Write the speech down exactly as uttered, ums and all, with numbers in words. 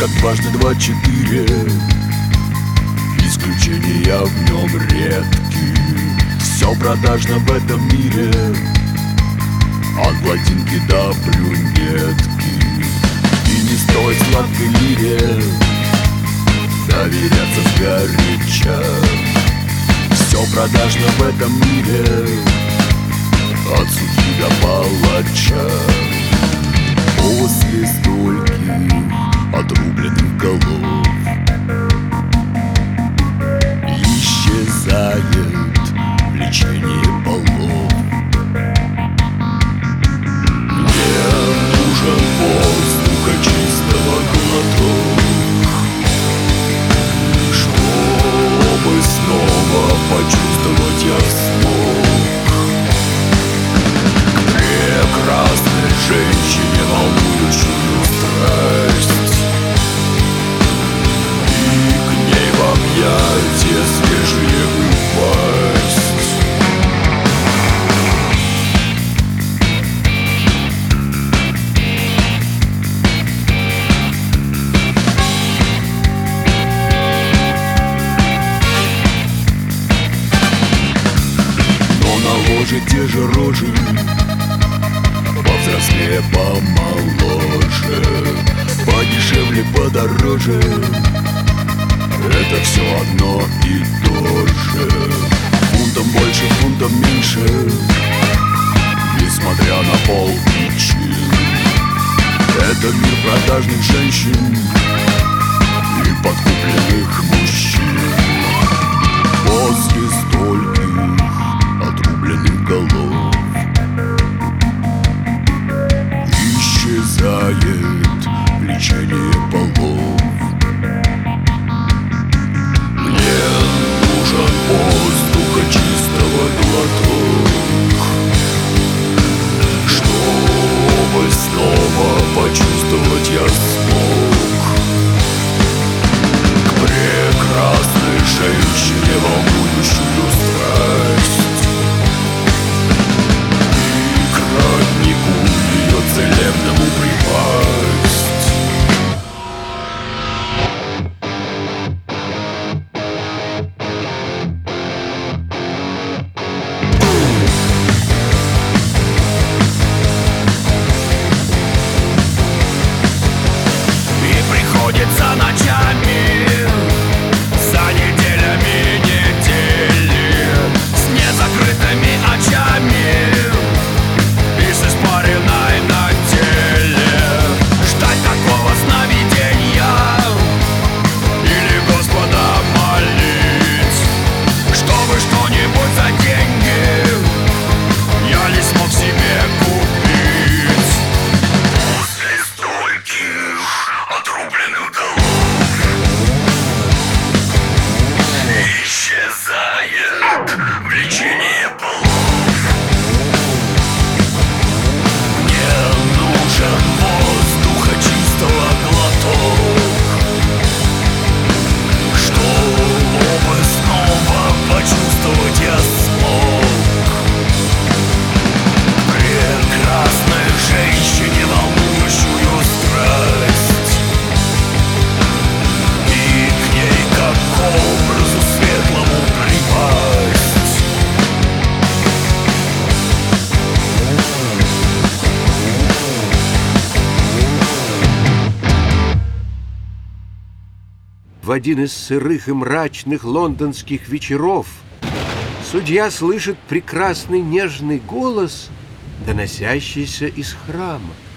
как дважды два четыре, исключения в нем редки. Все продажно в этом мире, от блондинки до брюнетки. И не стоит сладкой лире доверяться сгоряча. Все продажно в этом мире, от судьи до палача. После стольких отрубленных голов исчезает влечение полов. Мне нужен воздуха чистого глоток, чтобы снова почувствовать я смог. К прекрасной женщине, волнующую страсть, и к ней в объятия свежие упасть. Но на ложе те же рожи, повзрослее, помоложе, подешевле, подороже. Это все одно и то же. Фунтом больше, фунтом меньше, несмотря на пол и чин. Это мир продажных женщин и подкупленных мужчин. После стольких отрубленных голов исчезает влечение полов. Мне нужен воздуха чистого глоток, чтобы снова почувствовать я смог. К прекрасной женщине, волнующую страсть, и к роднику ее целебному припасть. И приходится ночами, за неделями недели, с незакрытыми очами и с испаренной на теле, ждать такого сновидения или Господа молить, чтобы что-нибудь за деньги я не смог себе купить. После стольких отрубленных голов исчезает влечение полов. Мне нужен воздуха чистого глоток, чтобы снова почувствовать я смог. Прекрасной женщине, волнующую страсть, и к ней как к образу светлому припасть. В один из сырых и мрачных лондонских вечеров судья слышит прекрасный нежный голос, доносящийся из храма.